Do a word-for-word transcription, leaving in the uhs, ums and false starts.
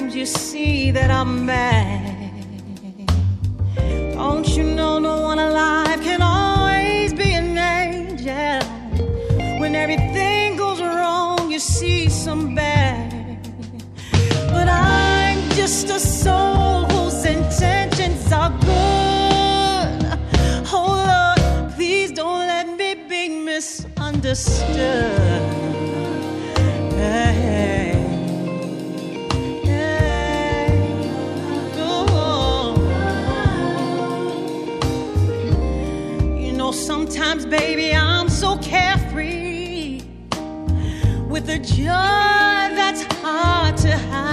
times you see that I'm mad. Don't you know no one alive can always be an angel? When everything goes wrong, you see some bad. But I'm just a soul whose intentions are good. Oh Lord, please don't let me be misunderstood. Hey. Sometimes, baby, I'm so carefree with a joy that's hard to hide.